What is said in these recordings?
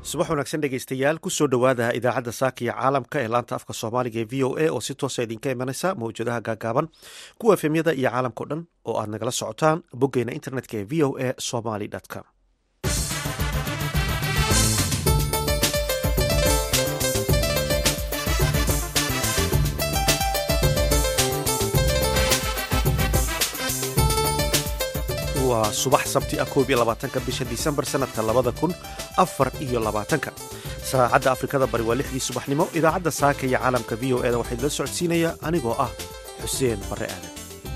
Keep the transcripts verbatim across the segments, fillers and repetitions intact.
subax wanaagsan dhegeystayaal kusoo dhowaada idaacadda saaka iyo caalamka ee laanta afka soomaaliga ee v o a oo si toosa idinka imanaysa mawjadaha gaagaaban kuwa efemyada iyo caalamkao dhan oo aad nagala socotaan boggeena internetka ee v o a somaly com. waa subax sabti ah koob iyo labaatanka bisha disembar sanadka labada kun afar iyo labaatanka saacadda afrikada bari waa lixdii subaxnimo. idaacadda saaka iyo caalamka v o eda waxaa idila socodsiinaya anigoo ah xuseen barre aadan.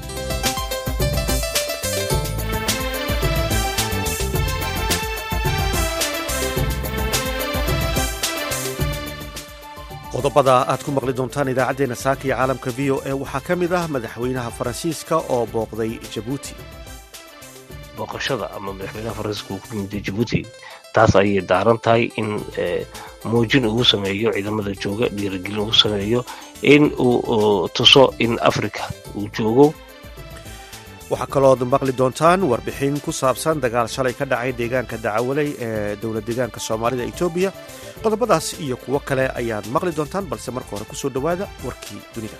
qodobada aad ku maqli doontaan idaacaddeenna saaka iyo caalamka v o a waxaa ka mid ah madaxweynaha faransiiska oo booqday jabuuti. booqashada ama madaxweynaha faransiiska uu ku yimid jabuuti taas ayay daaran tahay in muujin uu sameeyo ciidamada jooga, dhiirigelin uu sameeyo, in uu tuso in afrika uu joogo. waxaa kalooad maqli doontaan warbixin ku saabsan dagaal shalay ka dhacay deegaanka dacawaley ee dowlad deegaanka soomaalida etoobiya. qodobadaas iyo kuwo kale ayaad maqli doontaan, balse marka hore kusoo dhowaada warkii dunida.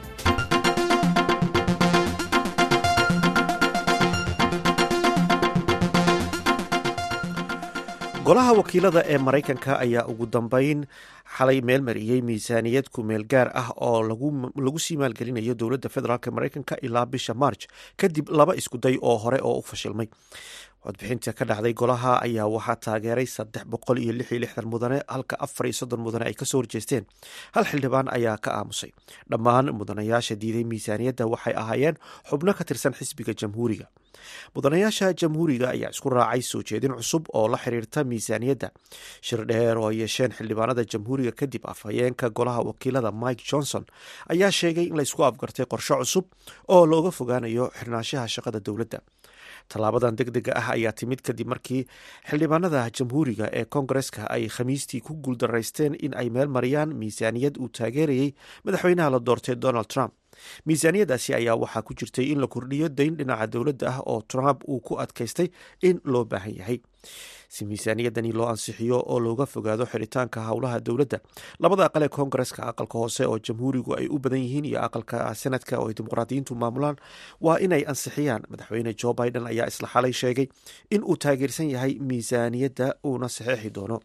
golaha wakiilada ee maraykanka ayaa ugu dambeyn xalay meel mariyey miisaaniyad ku-meel gaar ah oo lagu sii maalgelinayo dowladda federaalk maraykanka ilaa bisha marj kadib laba iskuday oo hore oo u fashilmay. codbixinta ka dhacday golaha ayaa waxaa taageeray saddex boqol iyo lix iyo lixdan mudane halka afar iyo soddon mudane ay kasoo horjeesteen. hal xildhibaan ayaa ka aamusay. dhammaan mudanayaasha diiday miisaaniyadda waxay ahaayeen xubno ka tirsan xisbiga jamhuuriga. mudanayaasha jamhuuriga ayaa isku raacay soo jeedin cusub oo la xiriirta miisaaniyadda. shir dheer oo ay yeesheen xildhibaanada jamhuuriga kadib afhayeenka golaha wakiilada mike johnson ayaa sheegay in laysku afgartay qorshe cusub oo looga fogaanayo xirnaanshaha shaqada dowladda. tallaabadan deg dega ah ayaa timid kadib markii xildhibaanada jamhuuriga ee koongareska ay khamiistii ku guuldaraysteen in ay meel mariyaan miisaaniyad uu taageerayey madaxweynaha la doortay donald trump. miisaaniyadaasi ayaa waxaa ku jirtay in la kordhiyo dayn dhinaca dowladda ah oo trump uu ku adkaystay in loo baahan yahay. si miisaaniyadani loo ansixiyo oo looga fogaado xiritaanka howlaha dowladda, labada aqal ee koongareska, aqalka hoose oo jamhuurigu ay u badan yihiin iyo aqalka senadka oo ay dimuqraadiyiintu maamulaan, waa inay ansixiyaan. madaxweyne joe biden ayaa isla xalay sheegay in uu taageersan yahay miisaaniyadda uuna saxeexi doono.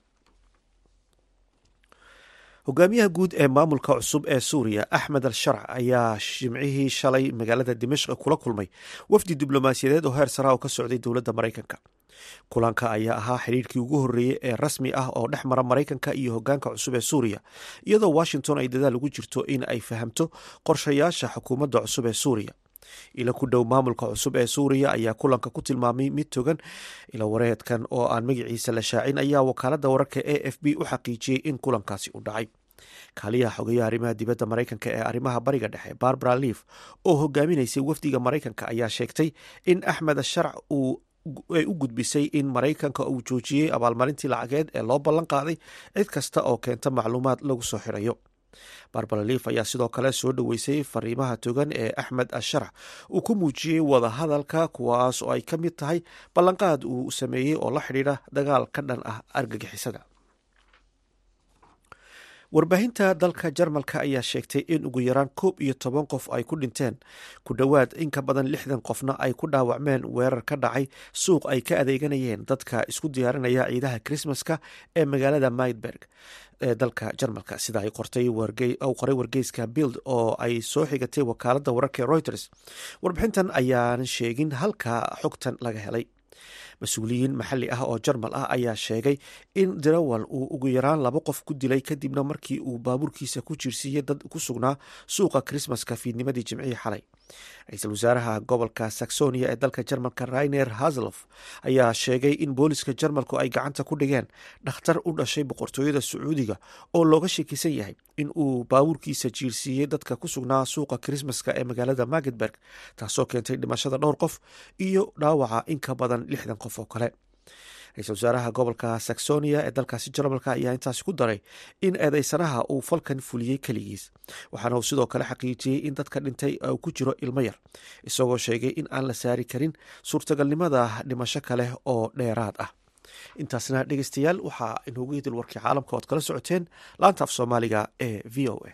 hogaamiyaha guud ee maamulka cusub ee suuriya axmed al sharc ayaa jimcihii shalay magaalada dimashq kula kulmay wafdi diblomaasiyadeed oo heer sara oo ka socday dowladda maraykanka. kulanka ayaa ahaa xiriirkii ugu horreeyey ee rasmi ah oo dhex mara maraykanka iyo hogaanka cusub ee suuriya, iyadoo washington ay dadaal ugu jirto in ay fahamto qorshayaasha xukuumadda cusub ee suuriya. ila ku dhow maamulka cusub ee suuriya ayaa kulanka ku tilmaamay mid togan. ila wareedkan oo aan magaciisa la shaacin ayaa wakaaladda wararka a f b u xaqiijiyey in kulankaasi u dhacay. kaaliyaha xogeyaha arrimaha dibadda maraykanka ee arrimaha bariga dhexe barbara leaf oo hogaaminaysay wafdiga maraykanka ayaa sheegtay in axmed asharc uu ay u gudbisay in maraykanka uu joojiyey abaalmarintii lacageed ee loo ballan qaaday cid kasta oo keenta macluumaad lagu soo xirayo. barbara leaf ayaa sidoo kale soo dhoweysay fariimaha togan ee axmed asharc uu ku muujiyey wada hadalka, kuwaas oo ay ka mid tahay ballanqaad uu sameeyey oo la xidhiidha dagaal ka dhan ah argagixisada. warbaahinta dalka jarmalka ayaa sheegtay in ugu yaraan koob iyo toban qof ay ku dhinteen, ku dhowaad in ka badan lixdan qofna ay ku dhaawacmeen weerar ka dhacay suuq ay ka adeeganayeen dadka isku diyaarinaya ciidaha krismaska ee magaalada maydberg ee dalka jarmalka, sida ay qortay qoray wargeyska bild oo ay soo xigatay wakaaladda wararka ee reuters. warbixintan ayaan sheegin halka xogtan laga helay. mas-uuliyiin maxalli ah oo jarmal ah ayaa sheegay in darawal uu ugu yaraan laba qof ku dilay kadibna markii uu baabuurkiisa ku jiirsiiyey dad ku sugnaa suuqa krismaska fiidnimadii jimcihii xalay. ra-iisul wasaaraha gobolka saxonia ee dalka jarmalka rainer haselof ayaa sheegay in booliska jarmalku ay gacanta ku dhigeen dhakhtar u dhashay boqortooyada sacuudiga oo looga shakisan yahay in uu baabuurkiisa jiirsiiyey dadka ku sugnaa suuqa krismaska ee magaalada magdeburg, taasoo keentay dhimashada dhowr qof iyo dhaawaca in ka badan lixdan qof oo kale. ra-iisul wasaaraha gobolka saxonia ee dalkaasi jarmalka ayaa intaasi ku daray in eedeysanaha uu falkan fuliyey keligiis, waxaana uu sidoo kale xaqiijiyey in dadka dhintay uu ku jiro ilmo yar, isagoo sheegay in aan la saari karin suurtagalnimada dhimasho kale oo dheeraad ah. intaasna dhegeystayaal waxaa inoogu hidil warkii caalamka ood kala socoteen laanta af soomaaliga ee v o a.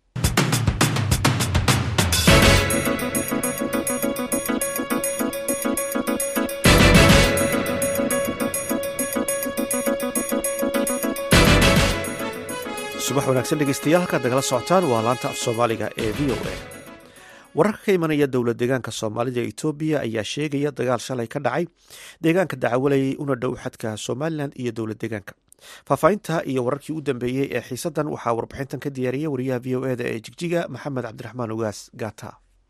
subax wanaagsan dhegeystayaal, halkaad nagala socotaan waa laanta af soomaaliga ee v o a. wararka ka imanaya dowlad deegaanka soomaalida ee etoobiya ayaa sheegaya dagaal shalay ka dhacay deegaanka dacawalayay una dhow xadka somalilan iyo dowlad deegaanka. faahfaahinta iyo wararkii u dambeeyey ee xiisadan waxaa warbixintan ka diyaariyay wariyaha v o eda ee jigjiga maxamed cabdiraxmaan ogaas gaata.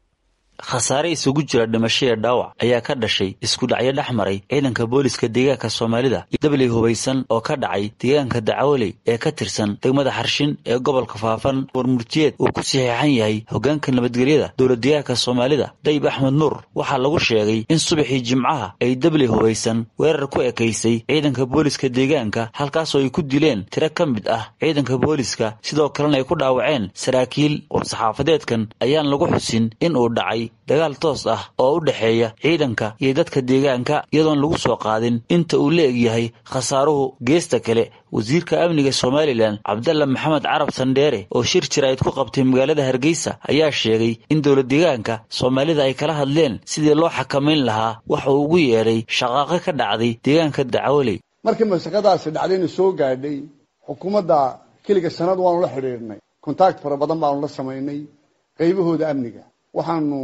khasaare isugu jira dhimasho iyo dhaawac ayaa ka dhashay isku dhacyo dhex maray ciidanka booliska deegaanka soomaalida iyo dabley hubaysan oo ka dhacay deegaanka dacawaley ee ka tirsan degmada xarshin ee gobolka faafan. warmurtiyeed uu ku saxiixan yahay hogaanka nabadgelyada dowlad deegaanka soomaalida dayib axmed nuur waxaa lagu sheegay in subaxii jimcaha ay dabley hubaysan weerar ku ekaysay ciidanka booliska deegaanka, halkaasoo ay ku dileen tiro ka mid ah ciidanka booliska, sidoo kalena ay ku dhaawaceen saraakiil. war-saxaafadeedkan ayaan lagu xusin in uu dhacay dagaal toos ah oo u dhexeeya ciidanka iyo dadka deegaanka, iyadoon lagu soo qaadin inta uu la egyahay khasaaruhu. geesta kale, wasiirka amniga somalilan cabdalla maxamed carab sandheere oo shir jirayd ku qabtay magaalada hargeysa ayaa sheegay in dowlad deegaanka soomaalida ay kala hadleen sidii loo xakamayn lahaa wax uu ugu yeedhay shaqaaqo ka dhacday deegaanka dacawaley. markii mashaqadaasi dhacdayna soo gaadhay xukuumadda keliga sanad waanu la xidhiidhnay, kontaakt fara badan baanu la samaynay qaybahooda amniga. waxaanu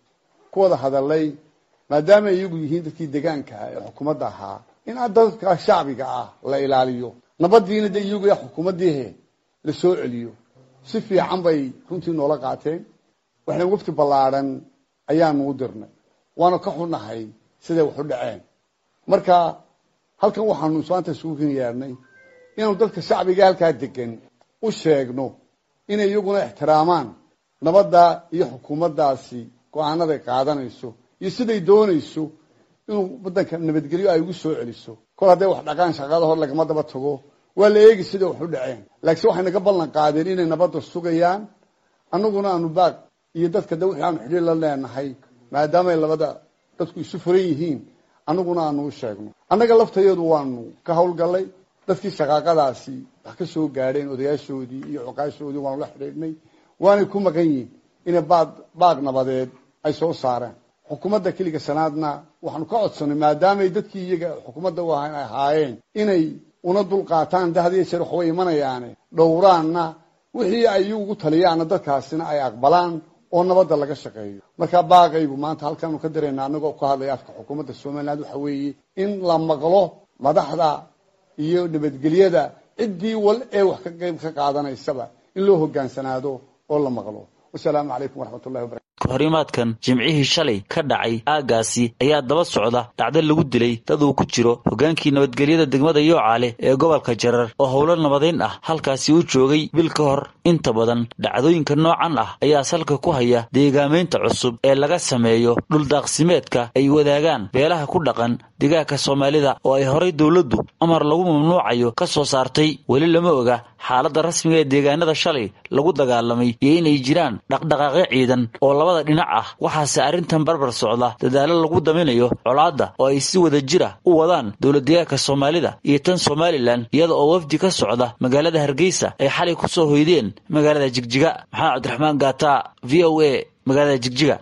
ku wada hadalay maadaama iyagu yihiin dadkii deegaanka ee xukuumadda ahaa in dadka shacbiga ah la ilaaliyo, nabadiina de iyagu xukuumaddiihe la soo celiyo. si fiican bay runtii noola qaateen. waxna wafti ballaadhan ayaanu u dirnay, waanu ka xunnahay siday wax u dhaceen. marka halkan waxaanu maanta isugu yeernay inaanu dadka shacbiga halkaa degan u sheegno inay iyaguna ixtiraamaan nabadda iyo xukuumaddaasi go-aanaday qaadanayso iyo siday doonayso inuu waddanka nabadgelyo ay ugu soo celiso. kol hadday wax dhaqaan shaqada hor lagama daba tago, waa la eegi siday wax u dhaceen. laakiin waxay naga ballan qaadeen inay nabadda sugayaan, annaguna aanu baaq iyo dadka de wixii aanu xidhiir la leenahay maadaamaay labada dadku isu furan yihiin, annaguna aanu u sheegno. annaga laftayeedu waanu ka howlgallay, dadkii shaqaaqadaasi wax ka soo gaadheen odayaashoodii iyo cuqaashoodii waanu la xidhiidhnay, waanay ku maqan yihiin inay baad baaq nabadeed ay soo saareen. xukuumadda keliga sanaadna waxaanu ka codsanay maadaamay dadkii iyaga xukuumadda u ahaayeen inay una dul qaataan de hadiyo jeer waxbay imanayaane dhowraanna wixii ay ugu taliyaanna dadkaasina ay aqbalaan oo nabadda laga shaqeeyo. marka baaqaygu maanta halkaanu ka diraynaa annagoo ka hadlaya afka xukuumadda somaliland waxa weeye in la maqlo madaxda iyo nabadgelyada ciddii wal ee wax ka qayb ka qaadanaysaba in loo hogaansanaado oo la maqlo. wasalaamu calaykum waraxmatullahi wabarakatu. horimaadkan jimcihii shalay ka dhacay aagaasi ayaa daba socda dhacdo lagu dilay dad uu ku jiro hogaankii nabadgelyada degmada yoocaale ee gobolka jarar oo howlo nabadayn ah halkaasi u joogay bil ka hor. inta badan dhacdooyinka noocan ah ayaa salka ku haya deegaamaynta cusub ee laga sameeyo dhuldaaqsimeedka ay wadaagaan beelaha ku dhaqan deegaanka soomaalida oo ay horay dowladdu amar lagu mamnuucayo ka soo saartay. weli lama oga xaaladda rasmiga ee deegaanada shalay lagu dagaalamay iyo inay jiraan dhaqdhaqaaqyo ciidan oo labada dhinac ah. waxaase arrintan barbar socda dadaalo lagu daminayo colaadda oo ay si wada jira u wadaan dowlad deegaanka soomaalida iyo tan somalilan, iyada oo wafdi ka socda magaalada hargeysa ay xalay ku soo hoydeen magaalada jigjiga. maxamed cabdiraxmaan gaata, v o a, magaalada jigjiga.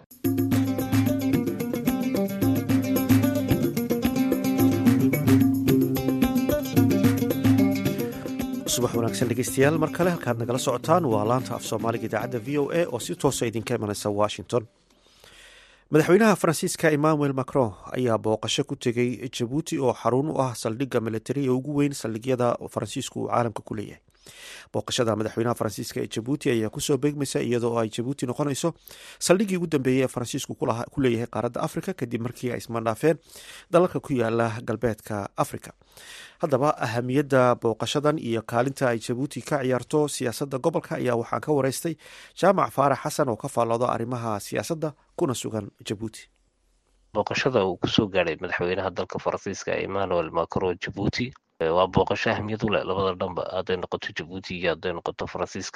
subax wanaagsan dhegeystayaal, mar kale halkaad nagala socotaan waa laanta af soomaaliga idaacadda v o a oo si toosa idinka imanaysa washington. madaxweynaha faransiiska emmanuel macron ayaa booqasho ku tegey jabuuti oo xarun u ah saldhigga militari ee ugu weyn saldhigyada faransiisku uu caalamka ku leeyahay. booqashada madaxweynaha faransiiska ee jabuuti ayaa kusoo beegmaysa iyadoo ay jabuuti noqonayso saldhiggii ugu dambeeyey ee faransiisku ku leeyahay qaaradda afrika kadib markii ay ismandhaafeen dalalka ku yaala galbeedka afrika. haddaba ahamiyadda booqashadan iyo kaalinta ay jabuuti ka ciyaarto siyaasadda gobolka ayaa waxaan ka wareystay jaamac faarax xasan oo ka faallooda arrimaha siyaasadda kuna sugan jabuuti. booqashada uu kusoo gaadhay madaxweynaha dalka faransiiska emmanuel macron jabuuti waa booqasho ahmiyad u leh labada dhanba, hadday noqoto jabuuti iyo hadday noqoto faransiiskaba.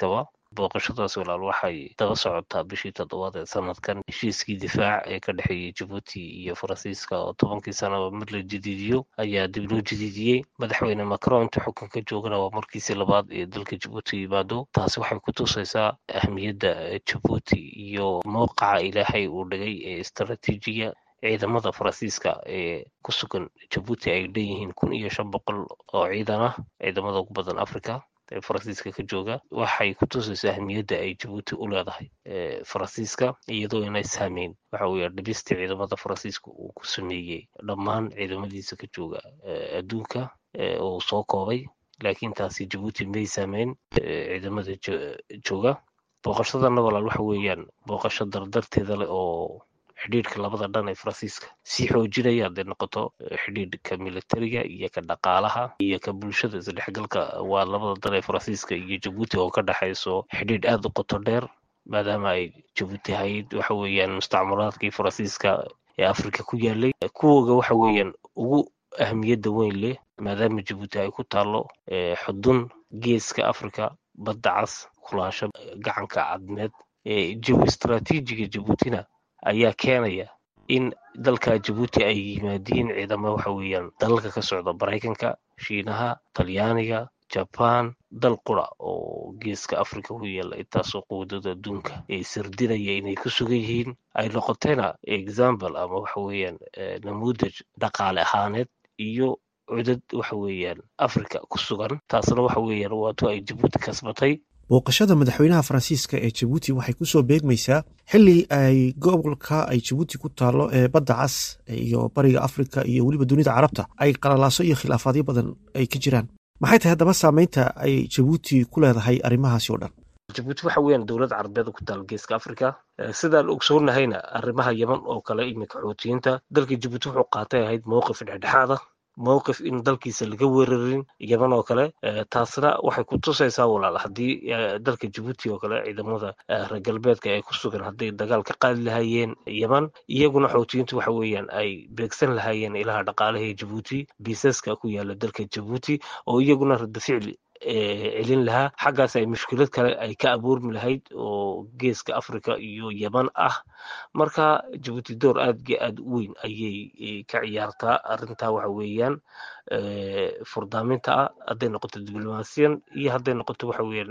booqashadaas walaal waxay daba socotaa bishii toddobaad ee sanadkan heshiiskii difaac ee ka dhexeeyey Djibouti iyo Faransiiska oo tobankii sanaba mid la jadiidiyo ayaa dib loo jadiidiyey. madaxweyne Macron inta xukunka joogana waa markiisii labaad ee dalka Djibouti yimaado. taasi waxay ku tusaysaa ahmiyadda Djibouti iyo mowqaca ilaahay uu dhigay ee istaraatiijiga ciidamada Faransiiska ee ku sugan Djibouti ay leeyihiin kun iyo shan boqol oo ciidan ah, ciidamada ugu badan Afrika ee Faransiiska ka jooga. waxay ku tusaysaa ahmiyadda ay Djibouti u leedahay Faransiiska, iyadoo inay saameyn waxa weeye dhibistii ciidamada Faransiiska uu ku sameeyey dhammaan ciidamadiisa ka jooga adduunka oo soo koobay, laakiin taasi Djibouti may saameyn ciidamada jooga. booqashadana walaal waxa weeyaan booqasho dardarteeda leh oo xidhiidhka labada dhan ee Faransiiska si xoojinaya hadday noqoto xidhiidhka militariga iyo ka dhaqaalaha iyo ka bulshada isdhexgalka. waa labada dhan ee Faransiiska iyo Djibouti oo ka dhexayso xidhiidh aad u qoto dheer, maadaama ay Djibouti hayd waxa weeyaan mustacmaraadkii Faransiiska ee Afrika ku yaalay kuwoga waxa weeyaan ugu ahmiyadda weyn leh, maadaama Djibouti ay ku taalo xudun geeska Afrika, badda cas, kulaasho gacanka cadmeed. jawi istaraatiijiga Djiboutina ayaa keenaya in dalka Djibouti ay yimaadiin ciidamo waxa weeyaan dalalka ka socda Maraykanka, Shiinaha, Talyaaniga, Japan, dal qura oo geeska Afrika ku yaala intaasoo quwadada adduunka ay sirdinaya inay ku sugan yihiin, ay noqotayna example ama waxa weeyaan namuudaj dhaqaale ahaaneed iyo cudad waxa weeyaan Afrika ku sugan. taasna waxa weeyaan waato ay Djibouti kasbatay. booqashada madaxweynaha Faransiiska ee Djibouti waxay ku soo beegmaysaa xilli ay gobolka ay Djibouti ku taalo ee badda cas iyo bariga Afrika iyo weliba dunida carabta ay qalalaaso iyo khilaafaadyo badan ay ka jiraan. maxay tahay haddaba saameynta ay Djibouti ku leedahay arrimahaasi oo dhan? Djibouti waxa weeyaan dowlad carabeed ku taal geeska Afrika. sidaan ogsoonnahayna arrimaha Yemen oo kale iminka xoutiyiinta dalka Djibouti wuxuu qaatay ahayd mowqif dhexdhexaad ah, mowqif in dalkiisa laga weerarin Yemen oo kale. taasna waxay ku tusaysaa walaal haddii dalka Djibouti oo kale ciidamada reer galbeedka ay ku sugan hadday dagaal ka qaadi lahaayeen Yemen, iyaguna xoutiyiintu waxa weeyaan ay beegsan lahaayeen ilaha dhaqaalaha ee Djibouti, biisaska ku yaala dalka Djibouti oo iyaguna rada ficil celin lahaa. xaggaas ay mushkilad kale ay ka abuurmi lahayd oo geeska Afrika iyo Yemen ah. marka Djibouti door aad aad u weyn ayay ka ciyaartaa arrintaa waxa weeyaan furdaaminta ah, hadday noqoto diblomaasiyan iyo hadday noqoto waxa weeyaan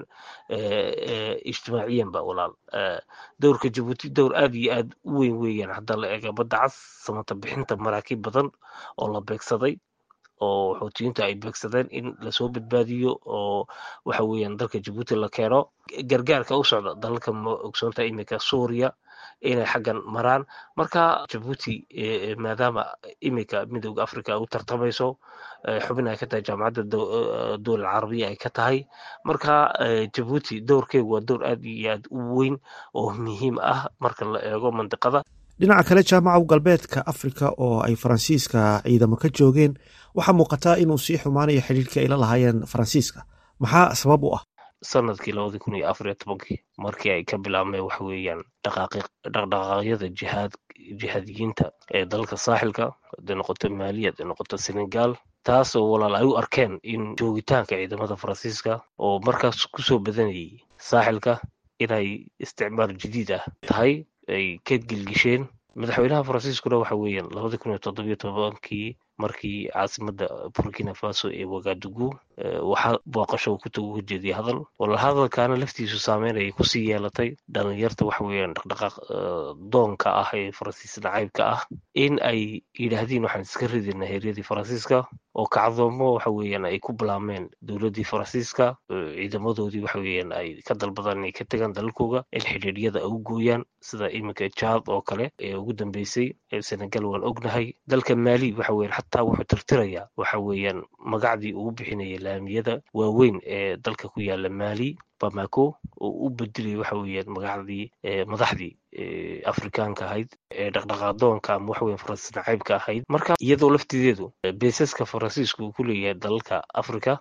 ijtimaaciyanba walaal. dowrka Djibouti dowr aad iyo aad u weyn weeyaan hadda la eego badda cas, samata bixinta maraakiib badan oo la beegsaday oo xoutiyiinta ay beegsadeen in lasoo badbaadiyo oo waxa weeyaan dalka Djibouti la keeno. gargaarka u socda dalalka ogsoonta iminka Suuriya inay xaggan maraan. marka Djibouti maadaama iminka midowga Afrika u tartamayso, xubin ay ka tahay jaamacadda dowlad carabiya ay ka tahay, marka Djibouti dowrkeegu waa dowr aad iyo aad u weyn oo muhiim ah marka la eego mandiqada. dhinaca kale jaamaca galbeedka Afrika oo ay Faransiiska ciidamo ka joogeen waxaa muuqataa inuu sii xumaanayo xiriirkii ay la lahaayeen Faransiiska. maxaa sabab u ah? sanadkii labadi kun iyo afar iyo tobankii markii ay ka bilaabmeen waxa weeyaan dhaqdhaqaaqyada jihaad jihaadiyiinta ee dalka saaxilka, hadday noqoto Maali, hadday noqoto Senegal, taas oo walaal ay u arkeen in joogitaanka ciidamada Faransiiska oo markaas kusoo badanayay saaxilka inay isticmaal jadiid ah tahay ay ka gelgisheen. madaxweynaha Faransiiskuna waxa weeyaan labadi kun iyo toddoba iyo tobankii markii caasimadda Burkina Faso ee Wagadugu waxaa booqasho ku tagu jeediyay hadal walaal hadalkaana laftiisu saameynaya kusii yeelatay dhalinyarta waxa weeyaan dhaqdhaqaaq doonka ah ee Faransiis nacaybka ah in ay yidhaahdeen waxaan iska ridinaa heeryadii Faransiiska oo kacdoomo waxa weeyaan ay ku bilaameen dowladdii Faransiiska. ciidamadoodii waxa weeyaan ay ka dalbadaan inay ka tagaan dalalkooga, in xidhiidhyada ay u gooyaan sida iminka Chad oo kale ee ugu dambeysay. Senegal waan ognahay. dalka Maali waxa weeyaan xataa wuxuu tirtirayaa waxa weeyaan magacdii uu bixinayay laamiyada waaweyn ee dalka ku yaala Maali, Bamako, oo u bedelay waxa weeyaan magacdii madaxdii Afrikaanka ahayd ee dhaqdhaqaadoonka ama waxa weeyaan Faransiis nacaybka ahayd. marka iyadoo laftideedu beesaska Faransiisku uu ku leeyahay dalalka Afrika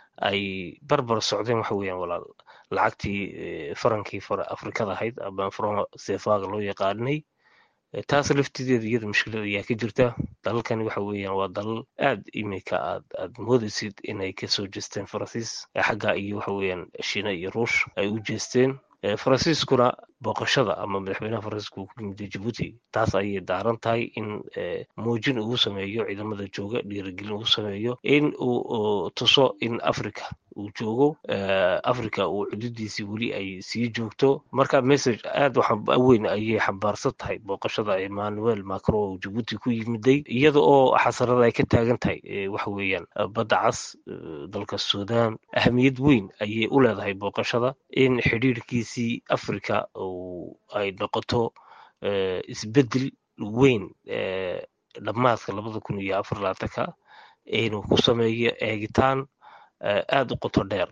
ay barbar socdeen waxa weeyaan walaal lacagtii farankii Afrikada ahayd ama franc CFA loo yaqaanay taas laftideeda iyada mushkilad ayaa ka jirta. dalalkani waxa weeyaan waa dalal aad iminka aad aad moodaysid inay kasoo jeesteen faransiis xagga iyo waxa weeyaan shiina iyo ruush ay u jeesteen. faransiiskuna booqashada ama madaxweynaha faransiiska uu ku yimid jabuuti taas ayay daaran tahay in muujin uu sameeyo ciidamada jooga, dhiirigelin uu sameeyo, in uu tuso in africa uu joogo, africa uu xuduudiisii weli ay sii joogto. marka message aad weyn ayay xambaarsan tahay booqashada Emmanuel Macron oo jabuuti ku yimiday, iyada oo xasarada ay ka taagan tahay waxa weeyaan badda cas, dalka Suudaan. ahamiyad weyn ayay u leedahay booqashada in xidhiirkiisii africa ay noqoto isbedel weyn dhammaadka labada kun iyo afar labaatanka inuu ku sameeyo eegitaan aad u qoto dheer.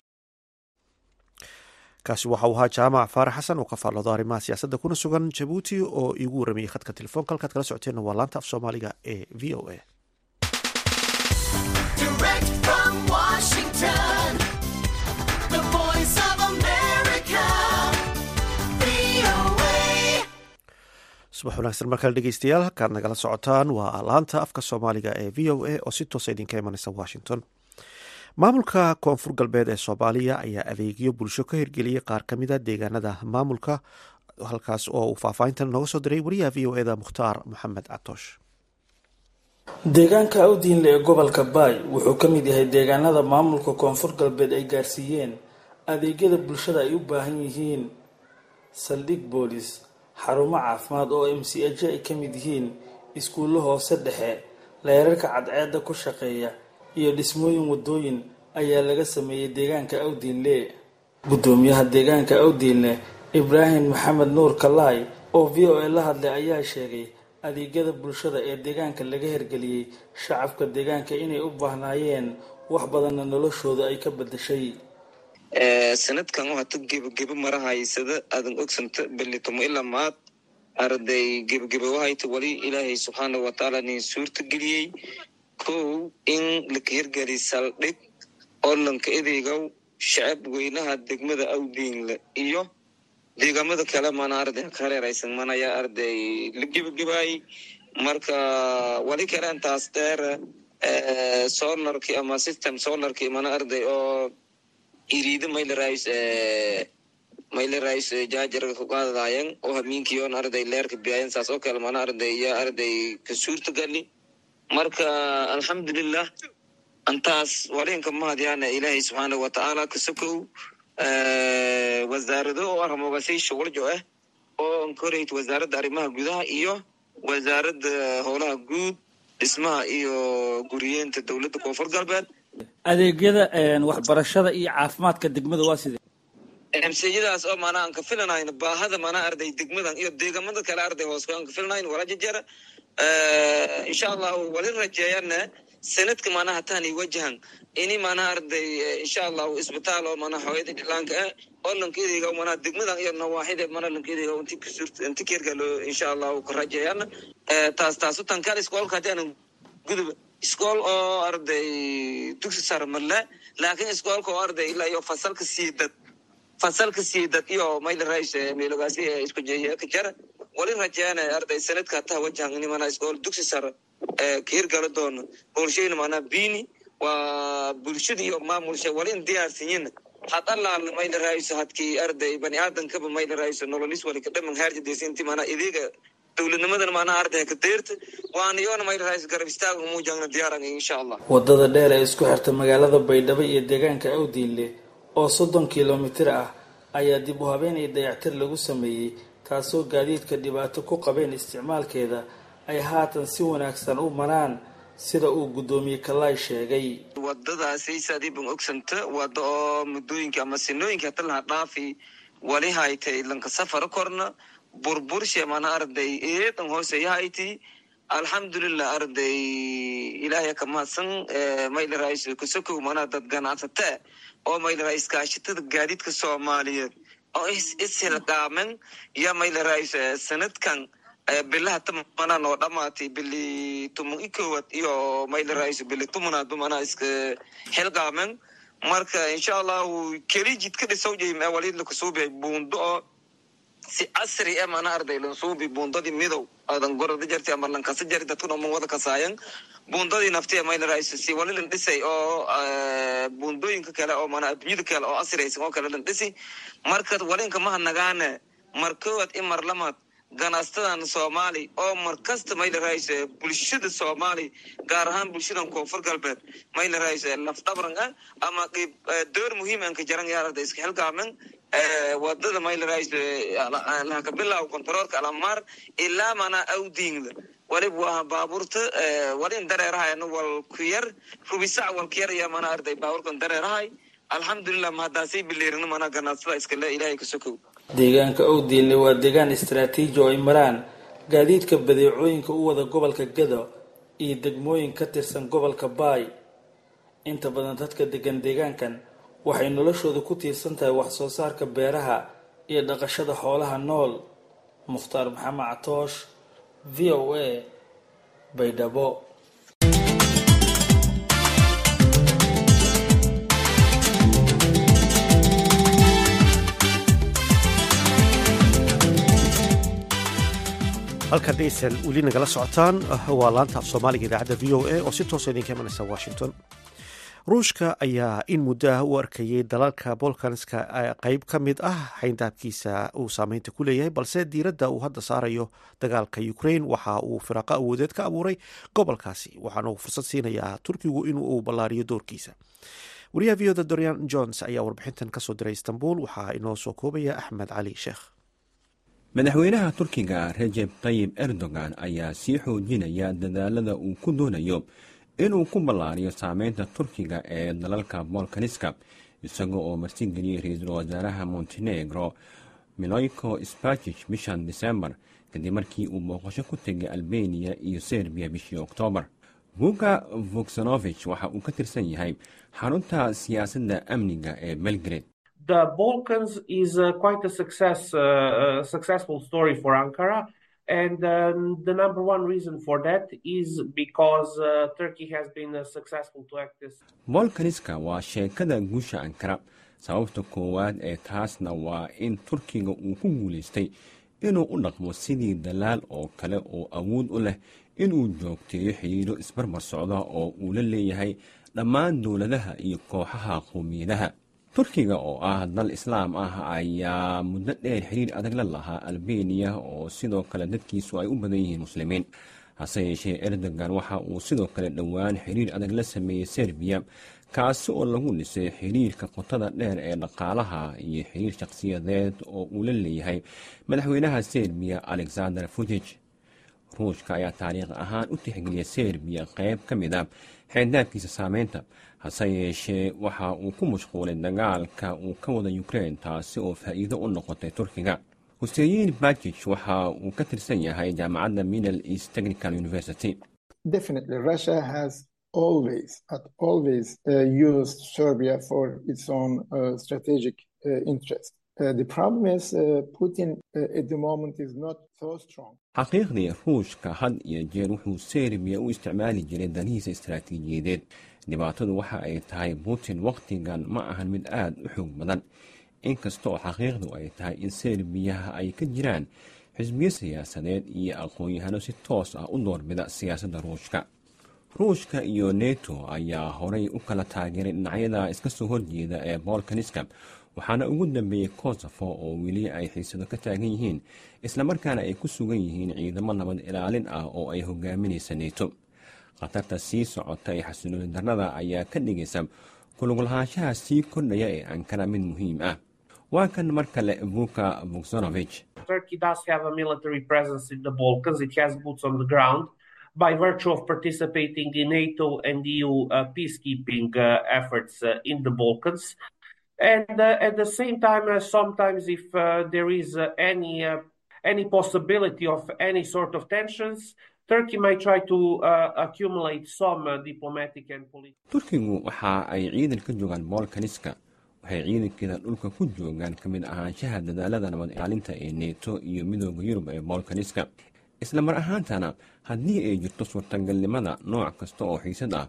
kaasi waxa uu ahaa jaamac faarax xasan oo ka faalloodo arrimaha siyaasadda kuna sugan jabuuti oo iigu waramayay khadka telefoonka. halkaad kala socoteenna waa laanta af soomaaliga ee v o a. subax wanaagsan markale dhegeystayaal, halkaad nagala socotaan waa laanta afka soomaaliga ee v o a oo si toosa idinka imanaysa washington. maamulka koonfur galbeed ee soomaaliya ayaa adeegyo bulsho ka hirgeliyey qaar ka mida deegaanada maamulka, halkaas oo uu faahfaahintan nooga soo diray wariyaha v o eda mukhtaar maxamed catoosh. deegaanka awdiinle ee gobolka baay wuxuu ka mid yahay deegaanada maamulka koonfur galbeed ay gaarsiiyeen adeegyada bulshada ay u baahan yihiin: saldhig boolis, xarumo caafimaad oo m c h ay ka mid yihiin, iskuullo hoose dhexe, leerarka cadceedda ku shaqeeya iyo dhismooyin wadooyin ayaa laga sameeyey deegaanka awdiinle. gudoomiyaha deegaanka awdiinle ibraahim maxamed nuur kalaay oo v o a la hadlay ayaa sheegay adeegyada bulshada ee deegaanka laga hirgeliyey shacabka deegaanka inay u baahnaayeen wax badanna noloshooda ay ka bedeshay. sanadkan waxaa gebageba marahaysada aadan ogsanta belitomo ilaa maad arday gebageba wahayta wali ilaahay subxaana watacaala nin suurta geliyey kow in laka hirgeliy saldhig oo lanka edeegow shacab weynaha degmada awdiinle iyo deegaamada kale mana arday kareeraysan manaya arday la gebagabaay. marka wali kale intaas dheer solarki ama system solarki mana arday oo iriida maylerais maylerais jaajarga ku qaadadaayeen oo habeenkii oon arday leerka biyaayan saas oo kale mana arday iyo arday ka suurta gali. marka alxamdulilah antaas walinka mahadyaana ilaahay subxaana watacaala kasokow wasaarado oo armogasay shuquljo ah oo ankorayt wasaaradda arrimaha gudaha iyo wasaaradda howlaha guud, dhismaha iyo guriyeenta dowladda koonfur galbeed. adeegyada waxbarashada iyo caafimaadka degmada waa sidee? msjadaas oo maanaa aan ka filanayn baahada maanaa arday degmadan iyo deegamada kale arday hoos aan ka filanayn wala jajara. insha allahu wali rajeeyana sanadka maanaa hataan ay wajahan ini maanaa arday insha allahu isbitaal oo maanaa hooyada dhilaanka ah oo lankeediga maanaa degmadan iyo nawaaxida maanaa lankeediga intii ka suurta intii keergalo insha allahu ka rajeeyana. taas taas tan kale iskoolka hadaan gudub iskool oo arday dugsi sare marle laakiin iskoolka oo arday ilaa iyo fasalka siidad fasalka siidad iyo mayl rays meelogaasi isku jeeya ka jara wali rajeeyana arday sanadka taa wajahan in maana iskool dugsi sare ee kiir gala doon bulshada maana biini waa bulshada iyo maamulsha wali diyaarsiin hada la mayl rays hadkii arday bani aadan ka mayl rays nololis wali ka dhaman harjadiisintii maana idiga dowladnimadan maana arday ka deerta waan yoona mayl rays garab istaag ugu jangna diyaaran insha Allah. wadada dheer ee isku xirta magaalada Baydhabo iyo deegaanka Awdiinle oo soddon kiiloomitir ah ayaa dib u habeen iyo dayactir lagu sameeyey, taasoo gaadiidka dhibaato ku qabeen isticmaalkeeda ay haatan si wanaagsan u maraan sida uu gudoomiye Kalaay sheegay. wadadaasi saadiibun ogsanta wada oo mudooyinka ama sinooyinka talaha dhaafi wali haytay lanka safar korna burburshe maana arday eedan hooseeyahayti. alxamdulilah arday ilaahay ka mahadsan mayl rays kusokow maana dad ganacsata oo mayl rays kaashatada gaadiidka Soomaaliyeed oo is-hilqaamen iyo mayl rays sanadkan bilaha tamana noo dhamaatay bili tumu ikowad iyo mayl rays bili tumana dumana iska hilqaamen. marka insha Allah keli jidka dhisoo jeeyay walid la kusoo bixi buundo si casri ah mana arday lan suubi buundadii midow adan gorada jartay ama lan kasa jari dadkuna ma wada kasaayan buundadii naftii mayna raayso si wali lan dhisay oo buundooyinka kale oo mana adduunyada kale oo asraysan oo kale lan dhisi marka walinka ma nagaane markood in marlamad ganacsatada Soomaali oo markasta mayna raayso bulshada Soomaali gaar ahaan bulshada koonfur galbeed mayna raayso laf dabran ama door muhiim ah ka jaran yaarada iska halgaaman wadada mayna raayso la ka bilaw kontaroolka alamar ilaa mana awdiinda walib waa baaburta walin dareerahay wal ku yar rubisa wal ku yar ya mana arday baaburkan dareerahay alxamdulillah ma hadaasay bileerina mana ganacsatada iska la ilaahay ka sokow deegaanka Owdiinle waa deegaan istiraatiiji oo ay maraan gaadiidka badeecooyinka u wada gobolka Gado iyo degmooyin ka tirsan gobolka Baay inta badan dadka degan deegaankan waxay noloshooda ku tiirsan tahay wax soo saarka beeraha iyo dhaqashada xoolaha nool. Mukhtaar Maxamed Catoosh, V O A, Baydhabo. halka deysel weli nagala socotaan waa laanta af Soomaaliga idaacadda V O A oo si toos ah idinka imanaysa Washington. ruushka ayaa in muddo ah u arkayay dalalka Balkanska qayb ka mid ah xayndaabkiisa uu saameynta ku leeyahay balse diiradda uu hadda saarayo dagaalka Ukraine waxa uu firaaqo awoodeed ka abuuray gobolkaasi waxaana uu fursad siinayaa Turkigu inuu ballaariyo doorkiisa. wariyaha V O A Dorian Jones ayaa warbixintan ka soo diray Istanbul waxaa inoo soo koobaya Axmed Cali Sheekh. madaxweynaha Turkiga Recep Tayyip Erdogan ayaa sii xoojinaya dadaalada uu ku doonayo inuu ku ballaariyo saameynta Turkiga ee dalalka Balkaniska isagoo oo martigeliyay ra'iisul wasaaraha Montenegro Miloiko Spajic bishan December kadib markii uu booqasho ku tegay Albania iyo Serbia bishii October. Vuka Vuksanovic waxa uu ka tirsan yahay xarunta siyaasadda amniga ee Belgrade. The Balkans is uh, quite a success, uh, uh, successful story for Ankara, and um, the number one reason for that is because uh, Turkey has been uh, successful to act this. Balkaniska waa sheekada guusha Ankara. Sababta koowaad ee taasna waa in Turkiga uu ku guuleystay inuu u dhaqmo sidii dalaal oo kale oo awood u leh inuu joogteeyo xiriiro isbarbar socda oo uu la leeyahay dhammaan dowladaha iyo kooxaha qowmiyadaha. Turkiga oo ah dal Islaam ah ayaa muddo dheer xiriir adag la lahaa Albania oo sidoo kale dadkiisu ay u badan yihiin muslimiin. hase yeeshee Erdogan waxa uu sidoo kale dhowaan xiriir adag la sameeyay Serbia kaasi oo lagu dhisay xiriirka qotada dheer ee dhaqaalaha iyo xiriir shakhsiyadeed oo uu la leeyahay madaxweynaha Serbia Alexander Vučić. ruushka ayaa taariikh ahaan u tixgeliyay Serbia qayb ka mid ah xeyndaabkiisa saameynta hase yeeshee waxa uu ku mashquulay dagaalka uu ka wada Ukraine taasi oo faa'iido u noqotay Turkiga. Hussein Bakic waxa uu ka tirsan yahay jaamacadda Middle East Technical University. Definitely Russia has always at always uh, used Serbia for its own uh, strategic uh, interest. Uh, the problem is uh, Putin uh, at the moment is not so strong. xaqiiqdii ruushka had iyo jeer wuxuu Serbia u isticmaali jiray danihiisa istaraatiijiyadeed. dhibaatadu waxa ay tahay Putin waqtigan ma ahan mid aad u xoog badan inkastoo xaqiiqdu ay tahay in Serbia ay ka jiraan xisbiyo siyaasadeed iyo aqoon-yahano si toos ah u doorbida siyaasadda ruushka. ruushka iyo NATO ayaa horay u kala taageeray dhinacyada iska soo horjeeda ee Balkaniska waxaana ugu dambeeyay Kosovo oo weli ay xiisado ka taagan yihiin islamarkaana ay ku sugan yihiin ciidamo nabad ilaalin ah oo ay hogaaminaysa NATO. khatarta sii socota ee xasilooni darrada ayaa ka dhigaysa kulug lahaanshaha sii kordhaya ee Ankara mid muhiim ah. waa kan mar kale Vuka Vuksanovic. Turkey does have a military presence in the Balkans. It has boots on the ground by virtue of participating in NATO and E U uh, peacekeeping uh, efforts uh, in the Balkans. And uh, at the same time, uh, sometimes if uh, there is uh, any uh, any possibility of any sort of tensions, Turkey might try to uh, accumulate some uh, diplomatic and political. Turkigu waxa ay ciidan ka joogaan Balkaniska waxay ciidankeeda dhulka ku joogaan ka mid ahaanshaha dadaalada nabad ilaalinta ee NATO iyo midowga Yurub ee Balkaniska. isla mar ahaantana haddii ay jirto suurtagalnimada nooc kasta oo xiisad ah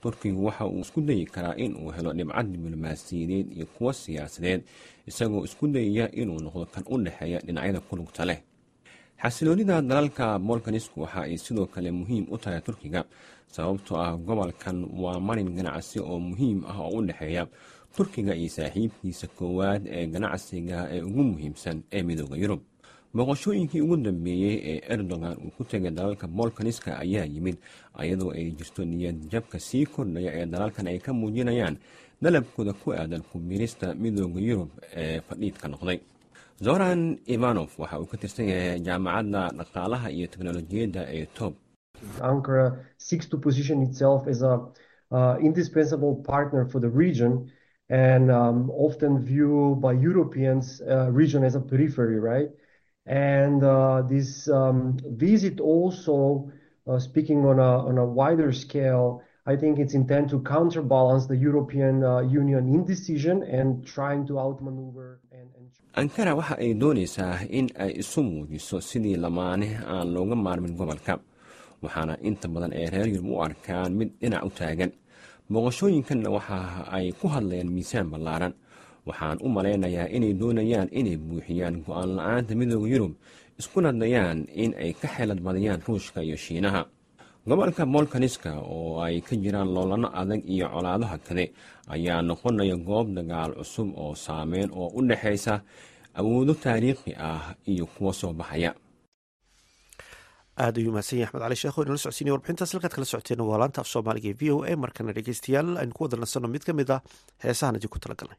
turkigu waxa uu isku dayi karaa in uu helo dhibcad diblomaasiyadeed iyo kuwo siyaasadeed isagoo isku dayaya inuu noqdo kan u dhexeeya dhinacyada ku lugta leh. xasiloonida dalalka bolkanisku waxa ay sidoo kale muhiim u tahay turkiga sababtoo ah gobolkan waa marin ganacsi oo muhiim ah oo u dhexeeya turkiga iyo saaxiibkiisa koowaad ee ganacsiga ee ugu muhiimsan ee midooda yurub. booqashooyinkii ugu dambeeyey ee erdogan uu ku tegay dalalka bolkaniska ayaa yimid iyadoo ay jirto niyad jabka sii kordhaya ee dalalkan ay ka muujinayaan dalabkooda ku aadan ku biirista midooda yurub ee fadhiidka noqday. zoran ivanof waxa uu ka tirsan yahay jaamacadda dhaqaalaha iyo teknolojiyadda ee tob. Ankara seeks to position itself as a uh, indispensable partner for the region and um, often viewed by Europeans uh, region as a periphery, right? And uh, this um, visit also, uh, speaking on a, on a wider scale, I think it's intended to counterbalance the European uh, Union indecision and trying to outmaneuver. And, and... Ankara waxa ay doonaysaa in ay isu muujiso sidii lamaane aan looga maarmin gobolka, waxaana inta badan ee reer Yurub u arkaan mid dhinac u taagan. booqashooyinkanna waxa ay ku hadlayaan miisaan ballaaran. waxaan u malaynayaa inay doonayaan inay buuxiyaan go-aan la-aanta midooda yurub iskuna dayaan in ay ka xeelad badiyaan ruushka iyo shiinaha. gobolka bolkaniska oo ay ka jiraan loolano adag iyo colaado hakade ayaa noqonaya goob dagaal cusub oo saameyn oo u dhexaysa awoodo taariikhi ah iyo kuwo soo baxaya. aad ayuu mahadsan yahay axmed cali sheekh oo inala socodsiinaya warbixintaas halkaad kala socoteena waa laanta af soomaaliga ee v o a. markana dhegeystayaal aynu ku wada nasanno mid ka mid ah heesahan idinku talagalnay.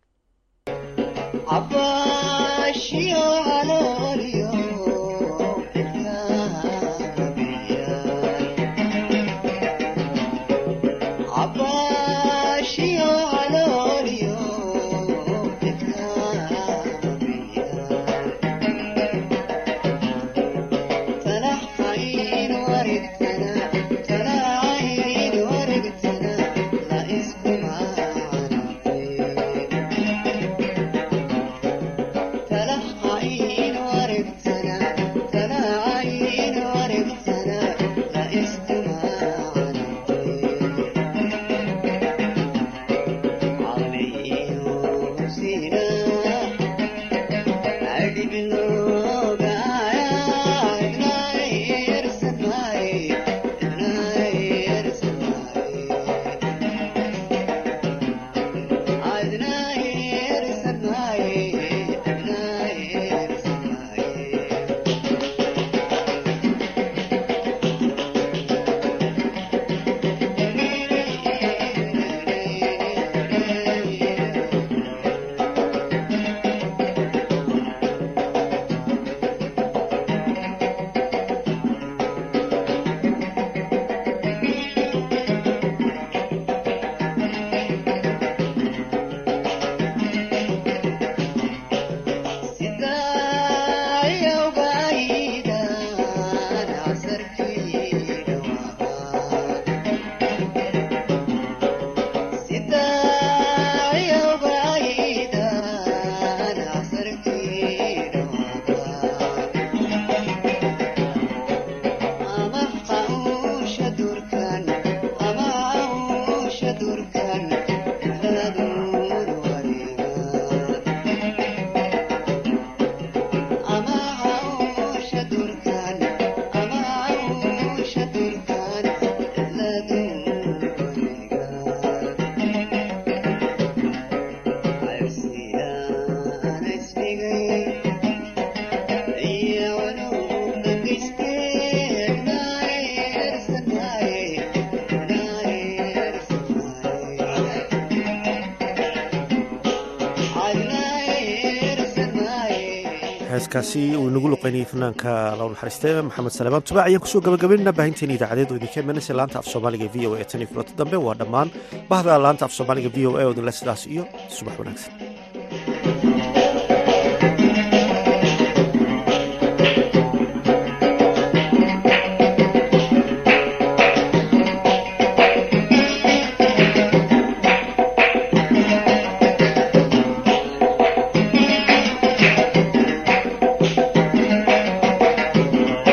heeskaasi uu inagu luqeynayay fanaanka law naxariiste maxamed salebaan tubaac ayaan kusoo gabagabaynana baahinteena idaacadeed oo idinka imanaysa laanta af soomaaliga v o a tan iyo kulanta dambe waa dhammaan bahda laanta af soomaaliga v o a oo dinle sidaas iyo subax wanaagsan.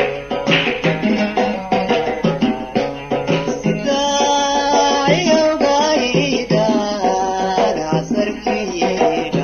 Yo Hey,